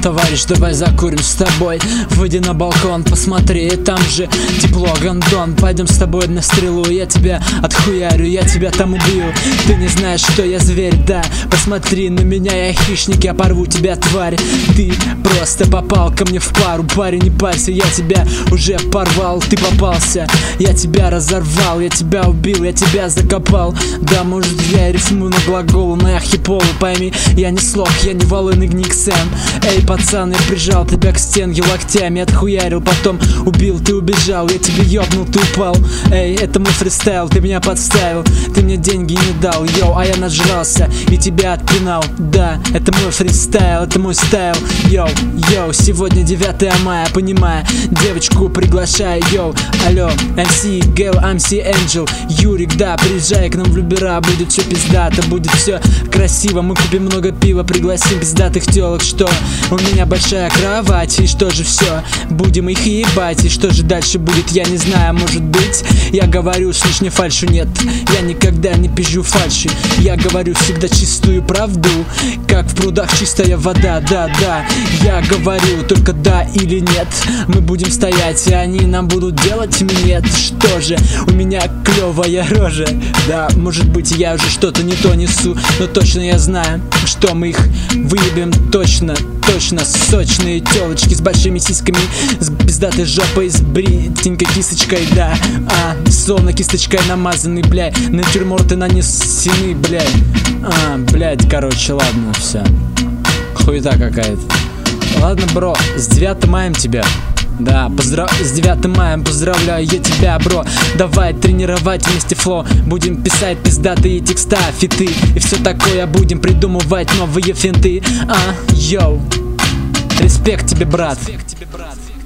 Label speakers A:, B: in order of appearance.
A: товарищ, давай закурим с тобой. Выйди на балкон, посмотри, там же тепло, гондон. Пойдем с тобой на стрелу, я тебя отхуярю, я тебя там убью. Ты не знаешь, что я зверь, да. Посмотри на меня, я хищник, я порву тебя, тварь. Ты просто попал ко мне в пару, парень, не парься, я тебя уже порвал. Ты попался, я тебя разорвал, я тебя убил, я тебя закопал. Да, может, я рифмую на глаголу, на хиполу, пойми, я не слог, я не волынный гниксен. Эй, пацан, я прижал тебя к стенке локтями, отхуярил, потом убил, ты убежал, я тебе ёбнул, ты упал. Эй, это мой фристайл, ты меня подставил, ты мне деньги не дал, йоу, а я нажрался и тебя отпинал. Да, это мой фристайл, это мой стайл, йоу, йоу. Сегодня 9 мая, понимая, девочку приглашаю, йоу. Алло, MC Girl, MC Angel, Юрик, да, приезжай к нам в Любера, будет все пиздато, будет все красиво. Мы купим много пива, пригласим пиздатых телок, что у меня большая кровать, и что же все, будем их ебать, и что же дальше будет, я не знаю, может быть. Я говорю, с лишней фальши нет, я никогда не пизжу фальши, я говорю всегда чистую правду, как в прудах чистая вода, да, да. Я говорю только да или нет, мы будем стоять, и они нам будут делать минет. Что же, у меня клевая рожа, да, может быть, я уже что-то не то несу, но точно я знаю, что мы их выебем точно, точно. Сочные телочки с большими сиськами, с пиздатой жопой, с бритенькой кисточкой, да, словно кисточкой намазанный, бля, натюрморты нанесены, блядь. Блядь, короче, ладно, все. Хуета какая-то. Ладно, бро, с 9 маем тебя. Да, с 9 маем поздравляю я тебя, бро. Давай тренировать вместе флоу, будем писать пиздатые текста, фиты и все такое, будем придумывать новые финты. Йоу, респект тебе, брат.